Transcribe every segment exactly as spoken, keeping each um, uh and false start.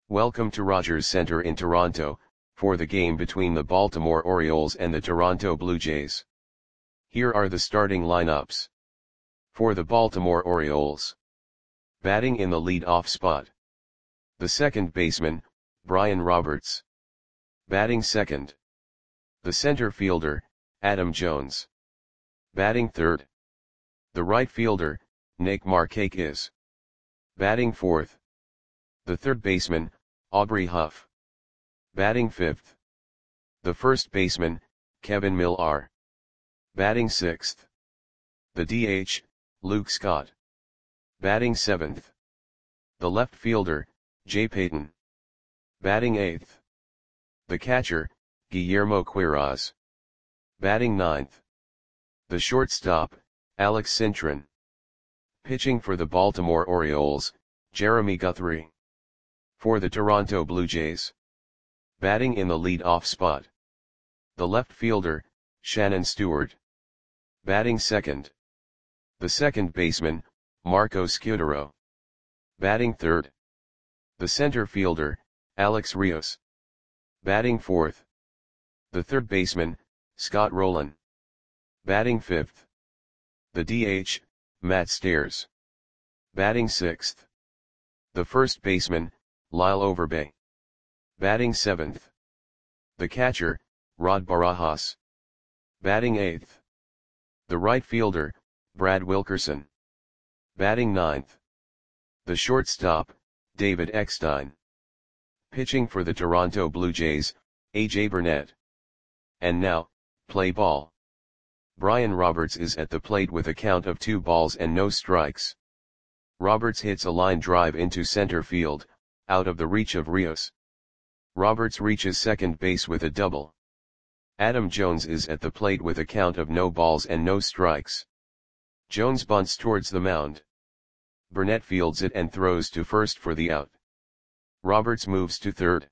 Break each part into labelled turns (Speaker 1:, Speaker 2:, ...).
Speaker 1: Welcome to Rogers Centre in Toronto, for the game between the Baltimore Orioles and the Toronto Blue Jays. Here are the starting lineups. For the Baltimore Orioles. Batting in the lead-off spot. The second baseman, Brian Roberts. Batting second. The center fielder, Adam Jones. Batting third. The right fielder, Nick Markakis. Batting fourth. The third baseman, Aubrey Huff. Batting fifth. The first baseman, Kevin Millar. Batting sixth. The D H, Luke Scott. Batting seventh. The left fielder, Jay Payton. Batting eighth. The catcher, Guillermo Quiroz. Batting ninth. The shortstop, Alex Cintron. Pitching for the Baltimore Orioles, Jeremy Guthrie. For the Toronto Blue Jays. Batting in the lead-off spot. The left fielder, Shannon Stewart. Batting second. The second baseman, Marco Scutaro. Batting third. The center fielder, Alex Rios. Batting fourth. The third baseman, Scott Rolen. Batting fifth. The D H, Matt Stairs. Batting sixth. The first baseman, Lyle Overbay. Batting seventh. The catcher, Rod Barajas. Batting eighth. The right fielder, Brad Wilkerson. Batting ninth. The shortstop, David Eckstein. Pitching for the Toronto Blue Jays, A J Burnett. And now, play ball. Brian Roberts is at the plate with a count of two balls and no strikes. Roberts hits a line drive into center field, out of the reach of Rios. Roberts reaches second base with a double. Adam Jones is at the plate with a count of no balls and no strikes. Jones bunts towards the mound. Burnett fields it and throws to first for the out. Roberts moves to third.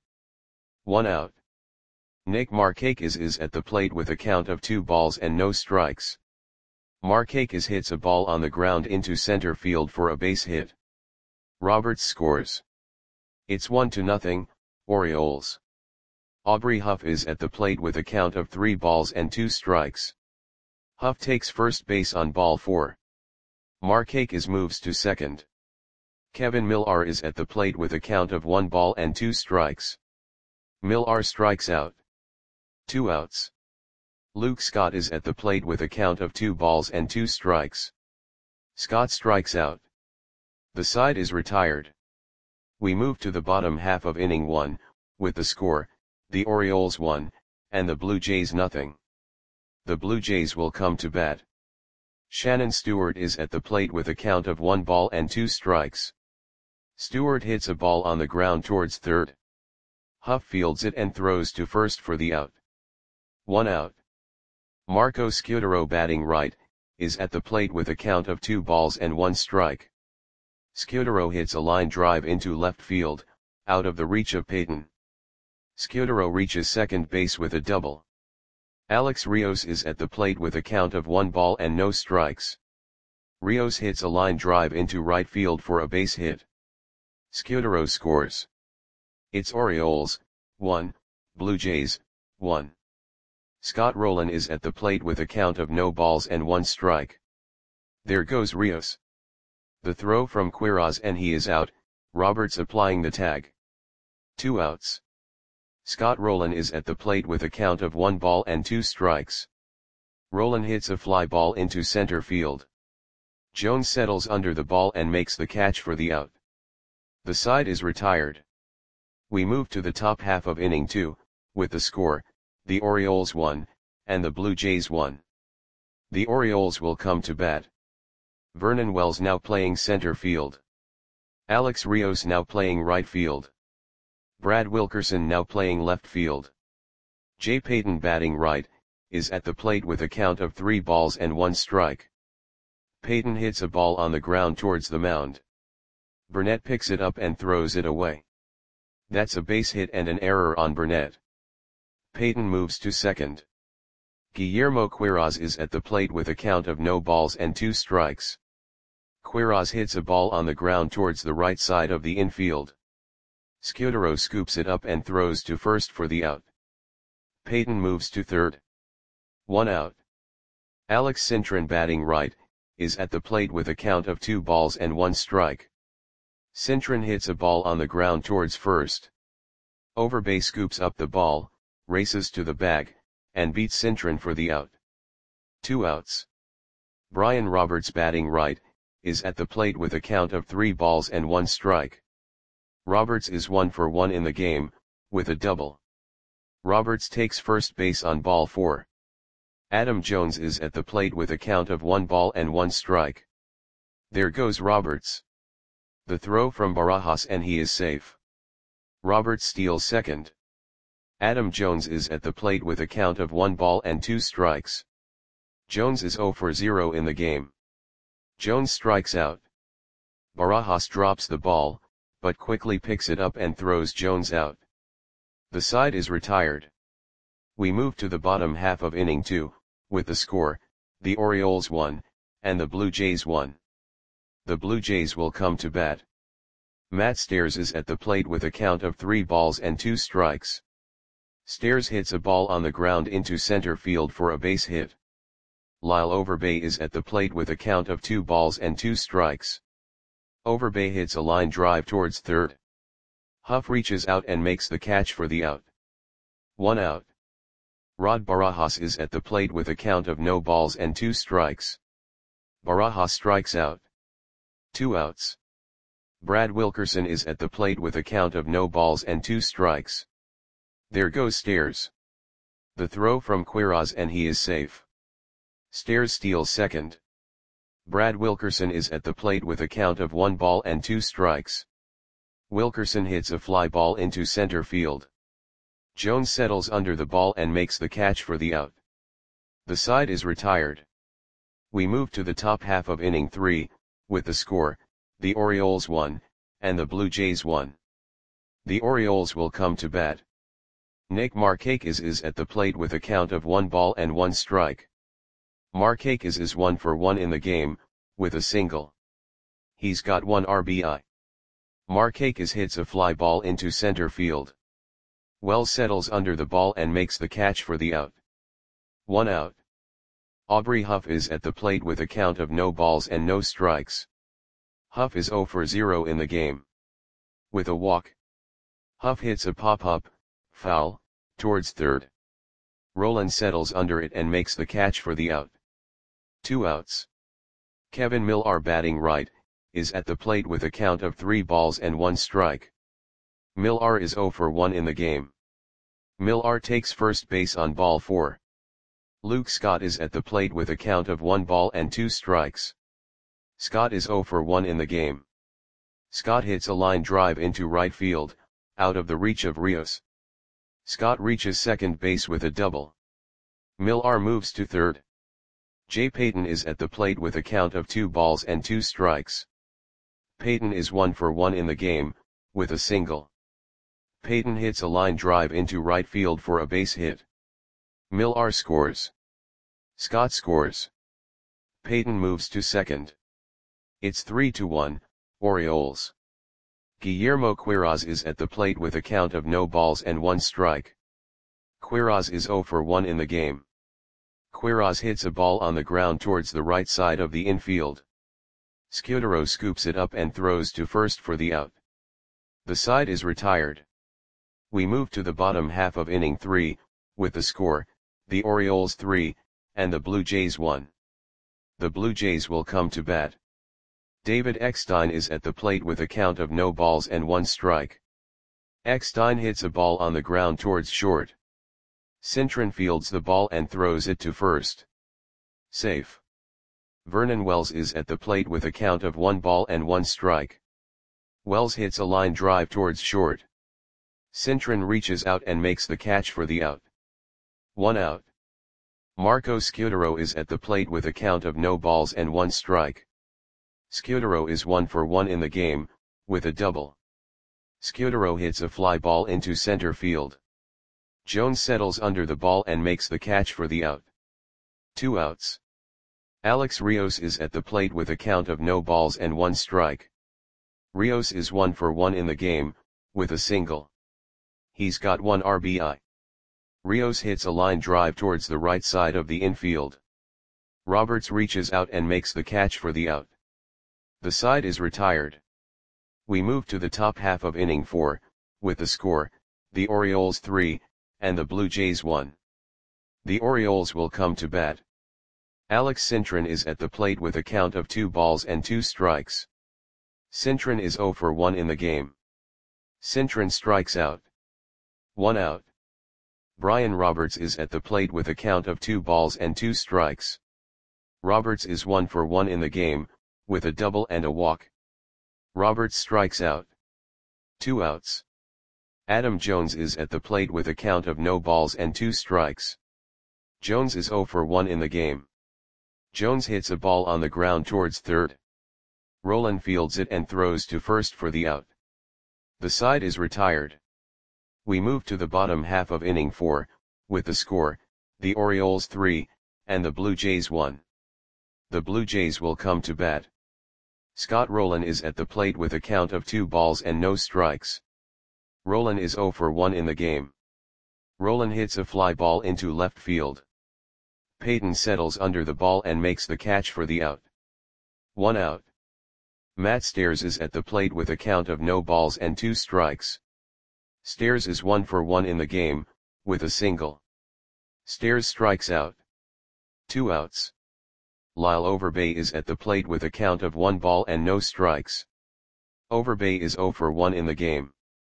Speaker 1: One out. Nick Markakis is at the plate with a count of two balls and no strikes. Markakis hits a ball on the ground into center field for a base hit. Roberts scores. It's one to nothing, Orioles. Aubrey Huff is at the plate with a count of three balls and two strikes. Huff takes first base on ball four. Markakis moves to second. Kevin Millar is at the plate with a count of one ball and two strikes. Millar strikes out. Two outs. Luke Scott is at the plate with a count of two balls and two strikes. Scott strikes out. The side is retired. We move to the bottom half of inning one, with the score, the Orioles one, and the Blue Jays nothing. The Blue Jays will come to bat. Shannon Stewart is at the plate with a count of one ball and two strikes. Stewart hits a ball on the ground towards third. Huff fields it and throws to first for the out. One out. Marco Scutaro, batting right, is at the plate with a count of two balls and one strike. Scutaro hits a line drive into left field, out of the reach of Payton. Scutaro reaches second base with a double. Alex Rios is at the plate with a count of one ball and no strikes. Rios hits a line drive into right field for a base hit. Scutaro scores. It's Orioles, one, Blue Jays, one. Scott Rolen is at the plate with a count of no balls and one strike. There goes Rios. The throw from Quiroz and he is out, Roberts applying the tag. Two outs. Scott Rolen is at the plate with a count of one ball and two strikes. Rolen hits a fly ball into center field. Jones settles under the ball and makes the catch for the out. The side is retired. We move to the top half of inning two, with the score, the Orioles one, and the Blue Jays one. The Orioles will come to bat. Vernon Wells now playing center field. Alex Rios now playing right field. Brad Wilkerson now playing left field. Jay Payton, batting right, is at the plate with a count of three balls and one strike. Payton hits a ball on the ground towards the mound. Burnett picks it up and throws it away. That's a base hit and an error on Burnett. Payton moves to second. Guillermo Quiroz is at the plate with a count of no balls and two strikes. Quiroz hits a ball on the ground towards the right side of the infield. Scudero scoops it up and throws to first for the out. Peyton moves to third. One out. Alex Cintron, batting right, is at the plate with a count of two balls and one strike. Cintron hits a ball on the ground towards first. Overbay scoops up the ball, races to the bag, and beats Cintron for the out. Two outs. Brian Roberts, batting right, is at the plate with a count of three balls and one strike. Roberts is one for one in the game, with a double. Roberts takes first base on ball four. Adam Jones is at the plate with a count of one ball and one strike. There goes Roberts. The throw from Barajas and he is safe. Roberts steals second. Adam Jones is at the plate with a count of one ball and two strikes. Jones is zero for zero in the game. Jones strikes out. Barajas drops the ball, but quickly picks it up and throws Jones out. The side is retired. We move to the bottom half of inning two, with the score, the Orioles won, and the Blue Jays won. The Blue Jays will come to bat. Matt Stairs is at the plate with a count of three balls and two strikes. Stairs hits a ball on the ground into center field for a base hit. Lyle Overbay is at the plate with a count of two balls and two strikes. Overbay hits a line drive towards third. Huff reaches out and makes the catch for the out. One out. Rod Barajas is at the plate with a count of no balls and two strikes. Barajas strikes out. Two outs. Brad Wilkerson is at the plate with a count of no balls and two strikes. There goes Stairs. The throw from Quiroz and he is safe. Stairs steals second. Brad Wilkerson is at the plate with a count of one ball and two strikes. Wilkerson hits a fly ball into center field. Jones settles under the ball and makes the catch for the out. The side is retired. We move to the top half of inning three, with the score, the Orioles won, and the Blue Jays won. The Orioles will come to bat. Nick Markakis is at the plate with a count of one ball and one strike. Markakis is one for one in the game, with a single. He's got one R B I. Markakis hits a fly ball into center field. Wells settles under the ball and makes the catch for the out. One out. Aubrey Huff is at the plate with a count of no balls and no strikes. Huff is zero for zero in the game. With a walk. Huff hits a pop-up, foul, towards third. Roland settles under it and makes the catch for the out. Two outs. Kevin Millar, batting right, is at the plate with a count of three balls and one strike. Millar is zero for one in the game. Millar takes first base on ball four. Luke Scott is at the plate with a count of one ball and two strikes. Scott is zero for one in the game. Scott hits a line drive into right field, out of the reach of Rios. Scott reaches second base with a double. Millar moves to third. Jay Payton is at the plate with a count of two balls and two strikes. Payton is one for one in the game, with a single. Payton hits a line drive into right field for a base hit. Millar scores. Scott scores. Payton moves to second. It's three to one, Orioles. Guillermo Quiroz is at the plate with a count of no balls and one strike. Quiroz is zero for one in the game. Quiroz hits a ball on the ground towards the right side of the infield. Scudero scoops it up and throws to first for the out. The side is retired. We move to the bottom half of inning three, with the score, the Orioles three, and the Blue Jays one. The Blue Jays will come to bat. David Eckstein is at the plate with a count of no balls and one strike. Eckstein hits a ball on the ground towards short. Cintron fields the ball and throws it to first. Safe. Vernon Wells is at the plate with a count of one ball and one strike. Wells hits a line drive towards short. Cintron reaches out and makes the catch for the out. One out. Marco Scudero is at the plate with a count of no balls and one strike. Scudero is one for one in the game, with a double. Scudero hits a fly ball into center field. Jones settles under the ball and makes the catch for the out. Two outs. Alex Rios is at the plate with a count of no balls and one strike. Rios is one for one in the game, with a single. He's got one R B I. Rios hits a line drive towards the right side of the infield. Roberts reaches out and makes the catch for the out. The side is retired. We move to the top half of inning four, with the score, the Orioles three, and the Blue Jays one. The Orioles will come to bat. Alex Cintron is at the plate with a count of two balls and two strikes. Cintron is zero for one in the game. Cintron strikes out. One out. Brian Roberts is at the plate with a count of two balls and two strikes. Roberts is one for one in the game, with a double and a walk. Roberts strikes out. Two outs. Adam Jones is at the plate with a count of no balls and two strikes. Jones is zero for one in the game. Jones hits a ball on the ground towards third. Rolen fields it and throws to first for the out. The side is retired. We move to the bottom half of inning four, with the score, the Orioles three, and the Blue Jays one. The Blue Jays will come to bat. Scott Rolen is at the plate with a count of two balls and no strikes. Rolen is zero for one in the game. Rolen hits a fly ball into left field. Peyton settles under the ball and makes the catch for the out. One out. Matt Stairs is at the plate with a count of no balls and two strikes. Stairs is one for one in the game, with a single. Stairs strikes out. Two outs. Lyle Overbay is at the plate with a count of one ball and no strikes. Overbay is zero for one in the game.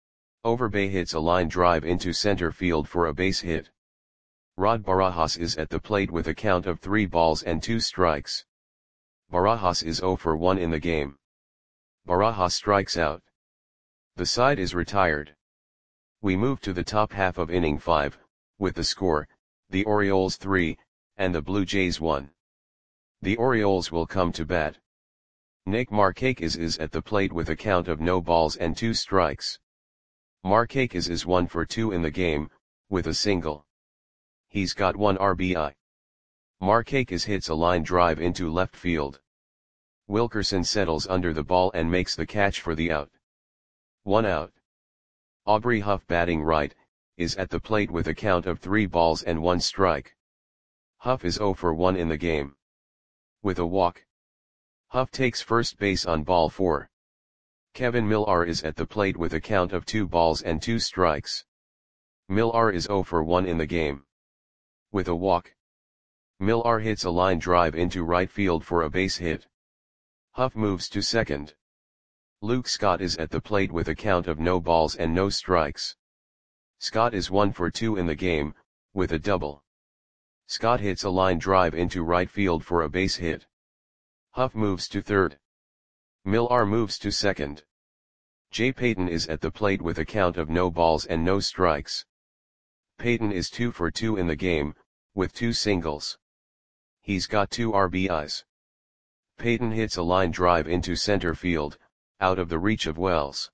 Speaker 1: Overbay hits a line drive into center field for a base hit. Rod Barajas is at the plate with a count of three balls and two strikes. Barajas is zero for one in the game. Barajas strikes out. The side is retired. We move to the top half of inning five, with the score, the Orioles three, and the Blue Jays one. The Orioles will come to bat. Nick Markakis is at the plate with a count of no balls and two strikes. Markakis is one for two in the game, with a single. He's got one R B I. Markakis hits a line drive into left field. Wilkerson settles under the ball and makes the catch for the out. One out. Aubrey Huff, batting right, is at the plate with a count of three balls and one strike. Huff is zero for one in the game. With a walk. Huff takes first base on ball four. Kevin Millar is at the plate with a count of two balls and two strikes. Millar is zero for one in the game. With a walk. Millar hits a line drive into right field for a base hit. Huff moves to second. Luke Scott is at the plate with a count of no balls and no strikes. Scott is one for two in the game, with a double. Scott hits a line drive into right field for a base hit. Huff moves to third. Millar moves to second. Jay Payton is at the plate with a count of no balls and no strikes. Payton is two for two in the game, with two singles. He's got two R B Is. Payton hits a line drive into center field, out of the reach of Wells.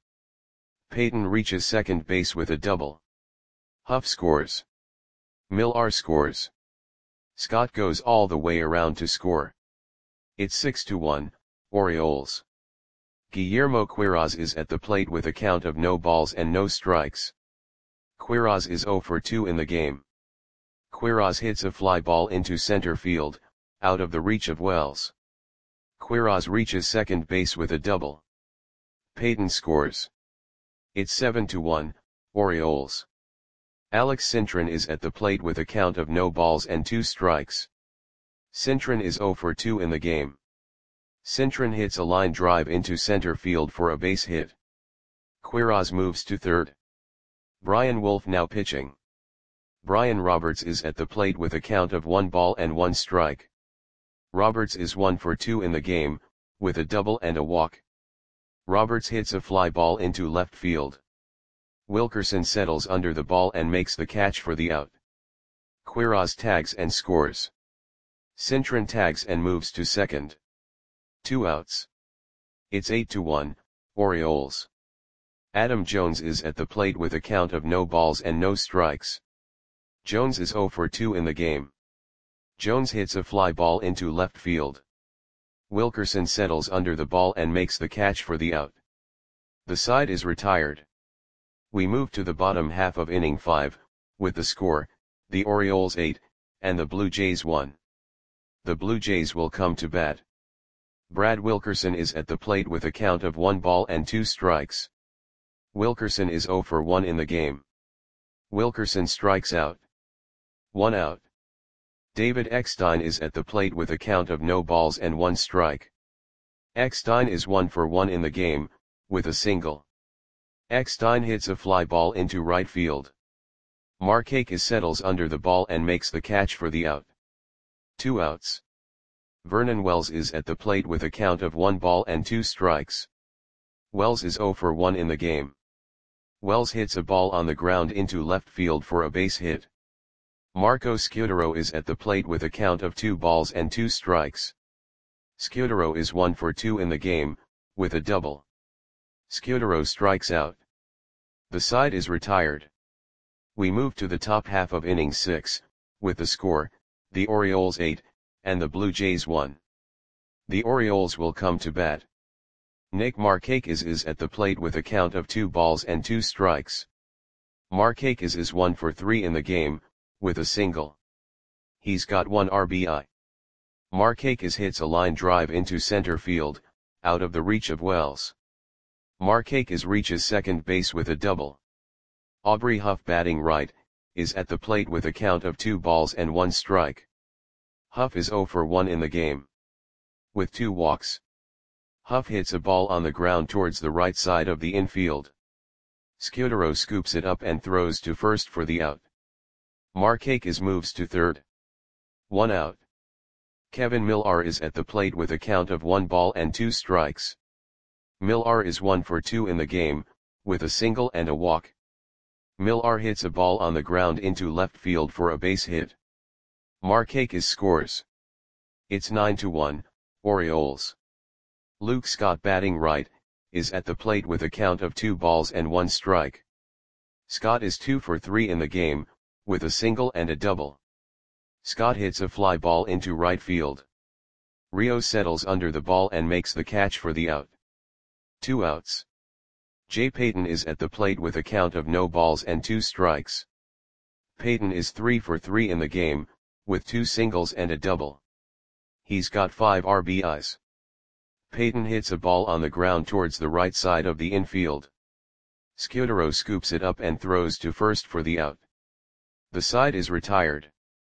Speaker 1: Payton reaches second base with a double. Huff scores. Millar scores. Scott goes all the way around to score. It's six to one, Orioles. Guillermo Quiroz is at the plate with a count of no balls and no strikes. Quiroz is zero for two in the game. Quiroz hits a fly ball into center field, out of the reach of Wells. Quiroz reaches second base with a double. Payton scores. It's seven to one, Orioles. Alex Cintron is at the plate with a count of no balls and two strikes. Cintron is zero for two in the game. Cintron hits a line drive into center field for a base hit. Quiroz moves to third. Brian Wolf now pitching. Brian Roberts is at the plate with a count of one ball and one strike. Roberts is one for two in the game, with a double and a walk. Roberts hits a fly ball into left field. Wilkerson settles under the ball and makes the catch for the out. Quiroz tags and scores. Cintron tags and moves to second. Two outs. It's eight to one, Orioles. Adam Jones is at the plate with a count of no balls and no strikes. Jones is zero for two in the game. Jones hits a fly ball into left field. Wilkerson settles under the ball and makes the catch for the out. The side is retired. We move to the bottom half of inning five, with the score, the Orioles eight, and the Blue Jays one. The Blue Jays will come to bat. Brad Wilkerson is at the plate with a count of one ball and two strikes. Wilkerson is zero for one in the game. Wilkerson strikes out. One out. David Eckstein is at the plate with a count of no balls and one strike. Eckstein is one for one in the game, with a single. Eckstein hits a fly ball into right field. Markakis settles under the ball and makes the catch for the out. Two outs. Vernon Wells is at the plate with a count of one ball and two strikes. Wells is zero for one in the game. Wells hits a ball on the ground into left field for a base hit. Marco Scutaro is at the plate with a count of two balls and two strikes. Scutaro is one for two in the game, with a double. Scutaro strikes out. The side is retired. We move to the top half of inning six, with the score, the Orioles eight, and the Blue Jays one. The Orioles will come to bat. Nick Markakis is at the plate with a count of two balls and two strikes. Markakis is one for three in the game, with a single. He's got one R B I. Markakis hits a line drive into center field, out of the reach of Wells. Markakis reaches second base with a double. Aubrey Huff, batting right, is at the plate with a count of two balls and one strike. Huff is zero for one in the game. With two walks. Huff hits a ball on the ground towards the right side of the infield. Scutaro scoops it up and throws to first for the out. Markakis moves to third. One out. Kevin Millar is at the plate with a count of one ball and two strikes. Millar is one for two in the game, with a single and a walk. Millar hits a ball on the ground into left field for a base hit. Markakis scores. It's nine to one, Orioles. Luke Scott, batting right, is at the plate with a count of two balls and one strike. Scott is two for three in the game, with a single and a double. Scott hits a fly ball into right field. Rios settles under the ball and makes the catch for the out. Two outs. Jay Payton is at the plate with a count of no balls and two strikes. Payton is three for three in the game, with two singles and a double. He's got five R B Is. Payton hits a ball on the ground towards the right side of the infield. Scutaro scoops it up and throws to first for the out. The side is retired.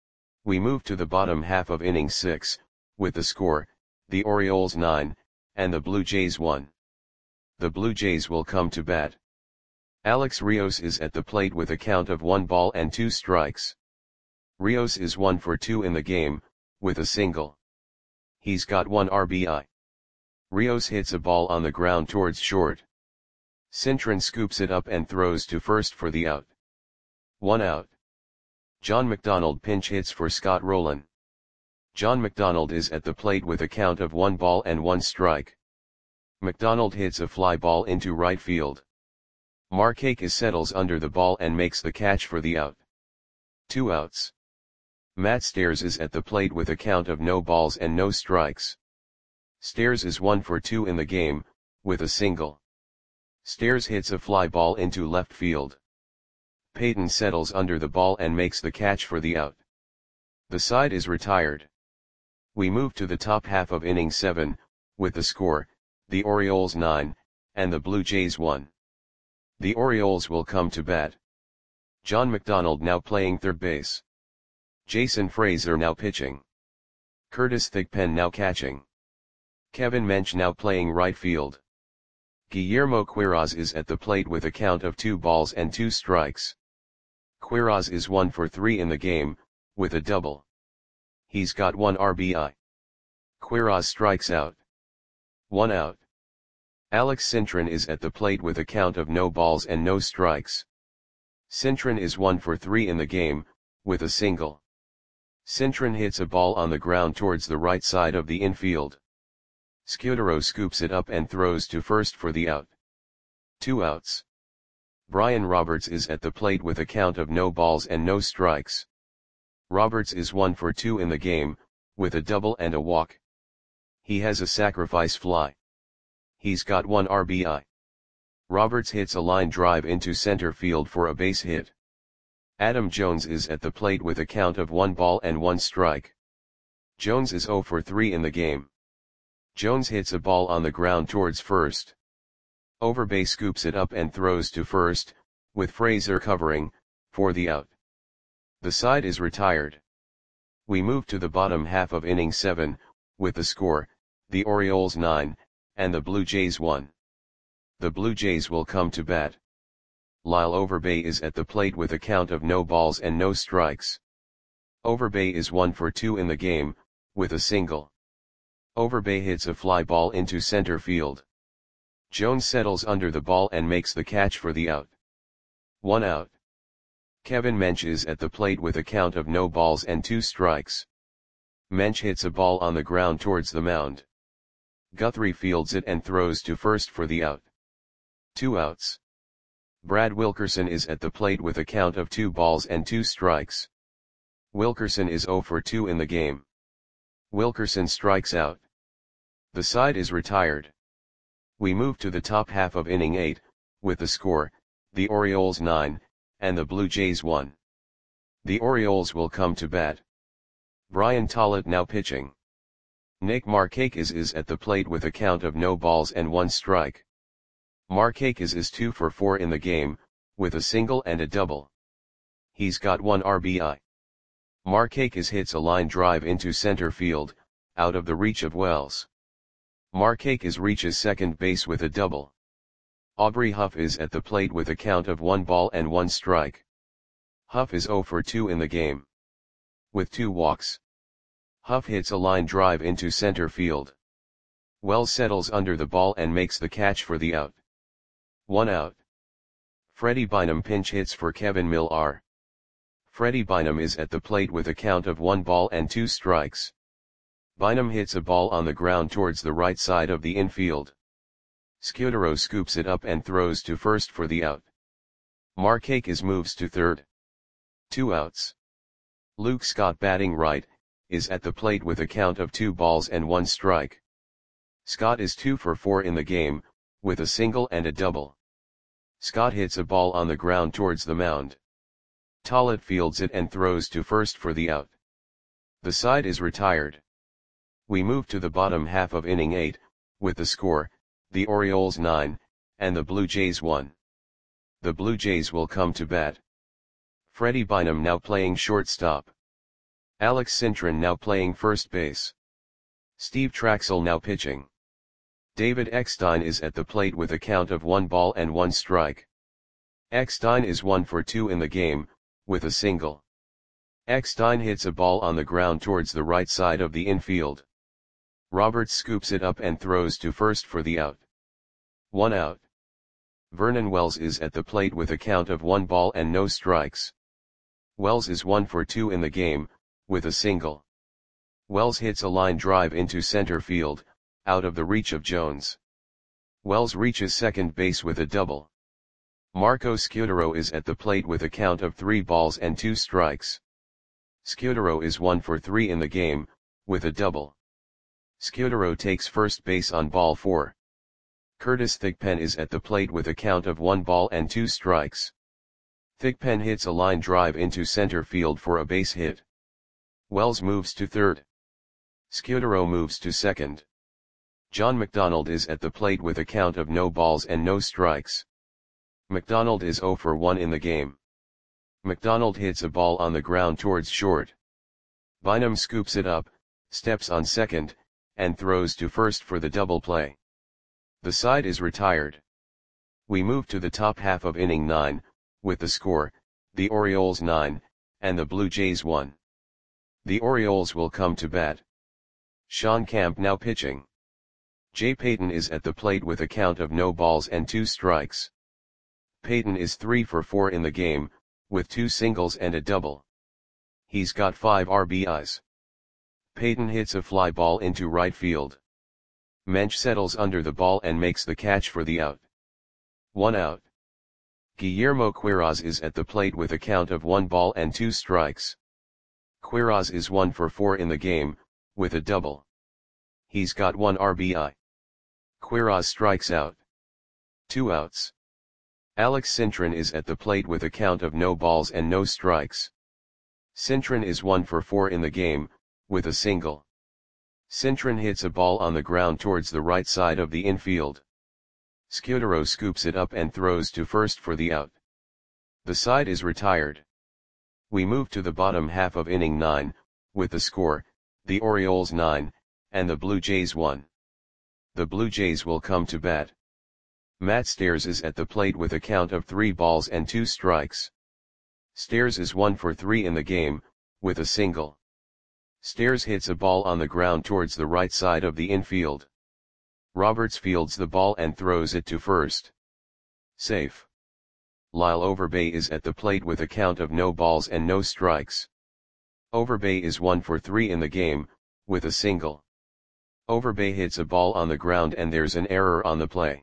Speaker 1: We move to the bottom half of inning six, with the score, the Orioles nine, and the Blue Jays one. The Blue Jays will come to bat. Alex Rios is at the plate with a count of one ball and two strikes. Rios is one for two in the game, with a single. He's got one R B I. Rios hits a ball on the ground towards short. Cintron scoops it up and throws to first for the out. One out. John McDonald pinch hits for Scott Rowland. John McDonald is at the plate with a count of one ball and one strike. McDonald hits a fly ball into right field. Markakis settles under the ball and makes the catch for the out. Two outs. Matt Stairs is at the plate with a count of no balls and no strikes. Stairs is one for two in the game, with a single. Stairs hits a fly ball into left field. Payton settles under the ball and makes the catch for the out. The side is retired. We move to the top half of inning seven, with the score, the Orioles nine, and the Blue Jays one. The Orioles will come to bat. John McDonald now playing third base. Jason Frazier now pitching. Curtis Thigpen now catching. Kevin Mench now playing right field. Guillermo Quiroz is at the plate with a count of two balls and two strikes. Quiroz is one for three in the game, with a double. He's got one R B I. Quiroz strikes out. One out. Alex Cintron is at the plate with a count of no balls and no strikes. Cintron is one for three in the game, with a single. Cintron hits a ball on the ground towards the right side of the infield. Scutaro scoops it up and throws to first for the out. Two outs. Brian Roberts is at the plate with a count of no balls and no strikes. Roberts is one for two in the game, with a double and a walk. He has a sacrifice fly. He's got one R B I. Roberts hits a line drive into center field for a base hit. Adam Jones is at the plate with a count of one ball and one strike. Jones is zero for three in the game. Jones hits a ball on the ground towards first. Overbay scoops it up and throws to first, with Frazier covering, for the out. The side is retired. We move to the bottom half of inning seven, with the score, the Orioles nine, and the Blue Jays one. The Blue Jays will come to bat. Lyle Overbay is at the plate with a count of no balls and no strikes. Overbay is one for two in the game, with a single. Overbay hits a fly ball into center field. Jones settles under the ball and makes the catch for the out. One out. Kevin Mench is at the plate with a count of no balls and two strikes. Mench hits a ball on the ground towards the mound. Guthrie fields it and throws to first for the out. Two outs. Brad Wilkerson is at the plate with a count of two balls and two strikes. Wilkerson is zero for two in the game. Wilkerson strikes out. The side is retired. We move to the top half of inning eight, with the score, the Orioles nine, and the Blue Jays one. The Orioles will come to bat. Brian Tollett now pitching. Nick Markakis is at the plate with a count of no balls and one strike. Markakis is two for four in the game, with a single and a double. He's got one R B I. Markakis hits a line drive into center field, out of the reach of Wells. Markakis reaches second base with a double. Aubrey Huff is at the plate with a count of one ball and one strike. Huff is zero for two in the game. With two walks. Huff hits a line drive into center field. Wells settles under the ball and makes the catch for the out. One out. Freddie Bynum pinch hits for Kevin Millar. Freddie Bynum is at the plate with a count of one ball and two strikes. Bynum hits a ball on the ground towards the right side of the infield. Scudero scoops it up and throws to first for the out. Markakis moves to third. Two outs. Luke Scott batting right, is at the plate with a count of two balls and one strike. Scott is two for four in the game, with a single and a double. Scott hits a ball on the ground towards the mound. Tollett fields it and throws to first for the out. The side is retired. We move to the bottom half of inning eight, with the score, the Orioles nine, and the Blue Jays one. The Blue Jays will come to bat. Freddie Bynum now playing shortstop. Alex Cintron now playing first base. Steve Traxel now pitching. David Eckstein is at the plate with a count of one ball and one strike. Eckstein is one for two in the game, with a single. Eckstein hits a ball on the ground towards the right side of the infield. Roberts scoops it up and throws to first for the out. One out. Vernon Wells is at the plate with a count of one ball and no strikes. Wells is one for two in the game, with a single. Wells hits a line drive into center field, out of the reach of Jones. Wells reaches second base with a double. Marco Scudero is at the plate with a count of three balls and two strikes. Scudero is one for three in the game, with a double. Scudero takes first base on ball four. Curtis Thigpen is at the plate with a count of one ball and two strikes. Thigpen hits a line drive into center field for a base hit. Wells moves to third. Scudero moves to second. John McDonald is at the plate with a count of no balls and no strikes. McDonald is zero for one in the game. McDonald hits a ball on the ground towards short. Bynum scoops it up, steps on second, and throws to first for the double play. The side is retired. We move to the top half of inning nine, with the score, the Orioles nine, and the Blue Jays one. The Orioles will come to bat. Sean Camp now pitching. Jay Payton is at the plate with a count of no balls and two strikes. Payton is three for four in the game, with two singles and a double. He's got five R B Is. Payton hits a fly ball into right field. Mench settles under the ball and makes the catch for the out. One out. Guillermo Quiroz is at the plate with a count of one ball and two strikes. Quiroz is one for four in the game, with a double. He's got one R B I. Quiroz strikes out. Two outs. Alex Cintron is at the plate with a count of no balls and no strikes. Cintron is one for four in the game, with a single. Cintron hits a ball on the ground towards the right side of the infield. Scudero scoops it up and throws to first for the out. The side is retired. We move to the bottom half of inning nine, with the score, the Orioles nine, and the Blue Jays one. The Blue Jays will come to bat. Matt Stairs is at the plate with a count of three balls and two strikes. Stairs is one for three in the game, with a single. Stairs hits a ball on the ground towards the right side of the infield. Roberts fields the ball and throws it to first. Safe. Lyle Overbay is at the plate with a count of no balls and no strikes. Overbay is one for three in the game, with a single. Overbay hits a ball on the ground and there's an error on the play.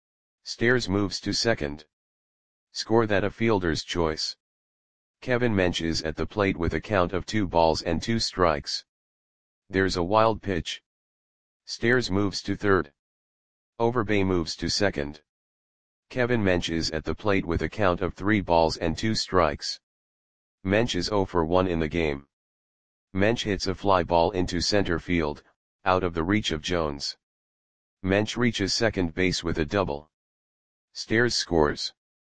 Speaker 1: Stairs moves to second. Score that a fielder's choice. Kevin Mench is at the plate with a count of two balls and two strikes. There's a wild pitch. Stairs moves to third. Overbay moves to second. Kevin Mench is at the plate with a count of three balls and two strikes. Mench is zero for one in the game. Mench hits a fly ball into center field, out of the reach of Jones. Mench reaches second base with a double. Stairs scores.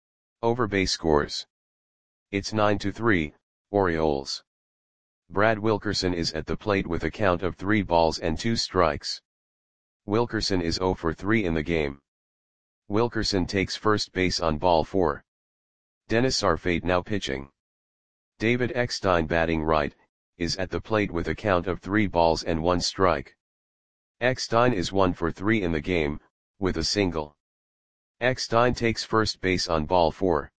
Speaker 1: Overbay scores. It's nine to three, Orioles. Brad Wilkerson is at the plate with a count of three balls and two strikes. Wilkerson is zero for three in the game. Wilkerson takes first base on ball four. Dennis Arfate now pitching. David Eckstein batting right, is at the plate with a count of three balls and one strike. Eckstein is one for three in the game, with a single. Eckstein takes first base on ball four.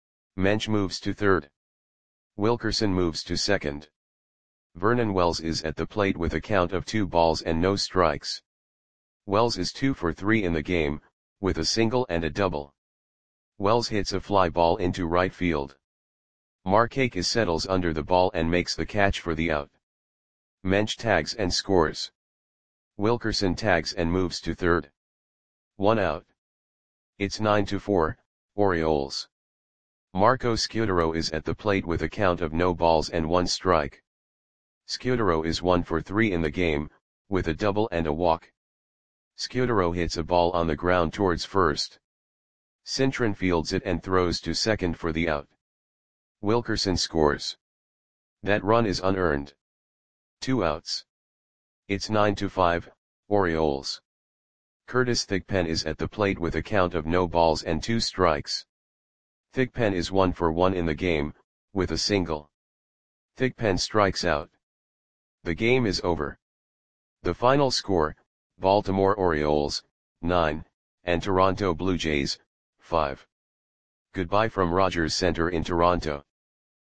Speaker 1: Mench moves to third. Wilkerson moves to second. Vernon Wells is at the plate with a count of two balls and no strikes. Wells is two for three in the game, with a single and a double. Wells hits a fly ball into right field. Markakis settles under the ball and makes the catch for the out. Mench tags and scores. Wilkerson tags and moves to third. One out. It's nine to four, Orioles. Marco Scudero is at the plate with a count of no balls and one strike. Scudero is one for three in the game, with a double and a walk. Scudero hits a ball on the ground towards first. Cintron fields it and throws to second for the out. Wilkerson scores. That run is unearned. Two outs. It's nine to five, Orioles. Curtis Thigpen is at the plate with a count of no balls and two strikes. Thigpen is one for one in the game, with a single. Thigpen strikes out. The game is over. The final score, Baltimore Orioles, nine, and Toronto Blue Jays, five. Goodbye from Rogers Center in Toronto.